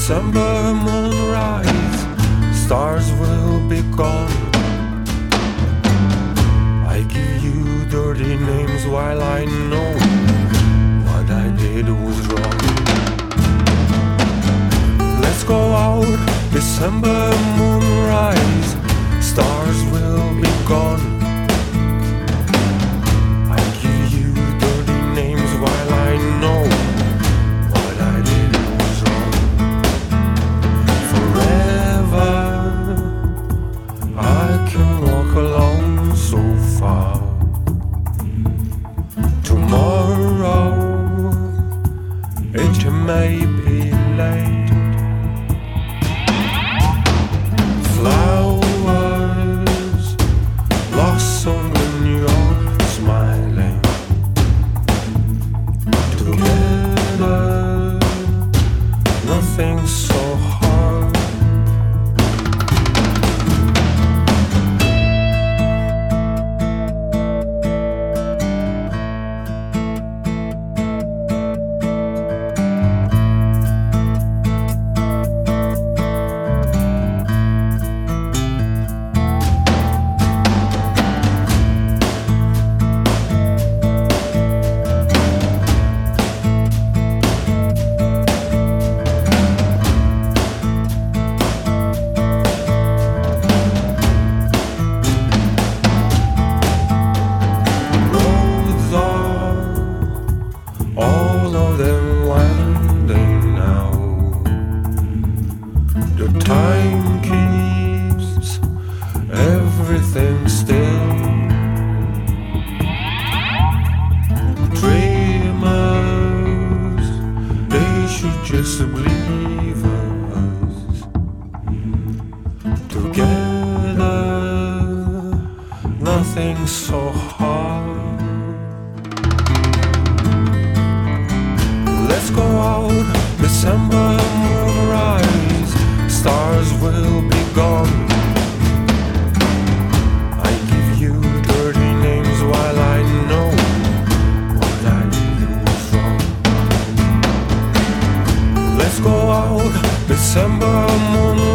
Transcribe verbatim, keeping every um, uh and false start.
December moonrise, stars will be gone. I give you dirty names while I know what I did was wrong. Let's go out, December moonrise, stars will be gone. I give you dirty names while I know what I did was wrong. Forever I can walk alone so far. Tomorrow it may be late. Flowers blossom when you're smiling. Together, nothing's so hard. All of them winding now. The time keeps everything still. Dreamers, they should just believe us. Together, nothing's so hard. Let's go out, December moonrise, stars will be gone. I give you dirty names while I know what I did was wrong. Let's go out, December moonrise.